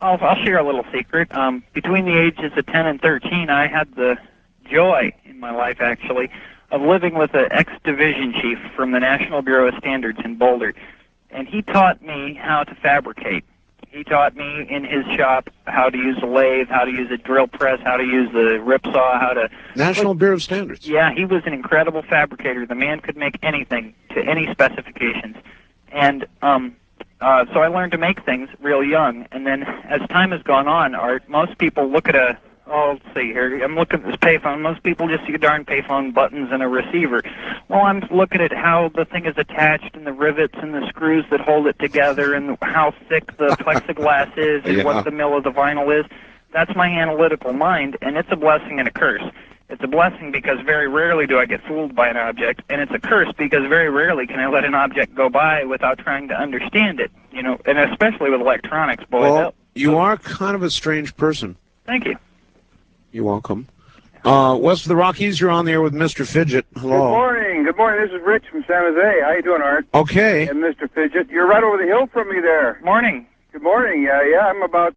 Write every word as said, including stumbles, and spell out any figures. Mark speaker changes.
Speaker 1: I'll, I'll share a little secret. Um, between the ages of ten and thirteen, I had the joy in my life, actually, of living with an ex-division chief from the National Bureau of Standards in Boulder. And he taught me how to fabricate. He taught me in his shop how to use a lathe, how to use a drill press, how to use the rip saw, how to...
Speaker 2: National Bureau of Standards.
Speaker 1: Yeah, he was an incredible fabricator. The man could make anything to any specifications. And um, uh, so I learned to make things real young. And then as time has gone on, Art, most people look at a... Oh, let's see here. I'm looking at this payphone. Most people just see a darn payphone, buttons, and a receiver. Well, I'm looking at how the thing is attached and the rivets and the screws that hold it together and how thick the plexiglass is and
Speaker 2: Yeah.
Speaker 1: what the mill of the vinyl is. That's my analytical mind, and it's a blessing and a curse. It's a blessing because very rarely do I get fooled by an object, and it's a curse because very rarely can I let an object go by without trying to understand it. You know, and especially with electronics, boy.
Speaker 2: Well,
Speaker 1: that-
Speaker 2: you are kind of a strange person.
Speaker 1: Thank you.
Speaker 2: You're welcome. Uh, west of the Rockies, you're on the air with Mister Fidget. Hello.
Speaker 3: Good morning. Good morning. This is Rich from San Jose. How you doing, Art?
Speaker 2: Okay.
Speaker 3: And Mister Fidget. You're right over the hill from me there.
Speaker 1: Morning.
Speaker 3: Good morning. Yeah, yeah. I'm about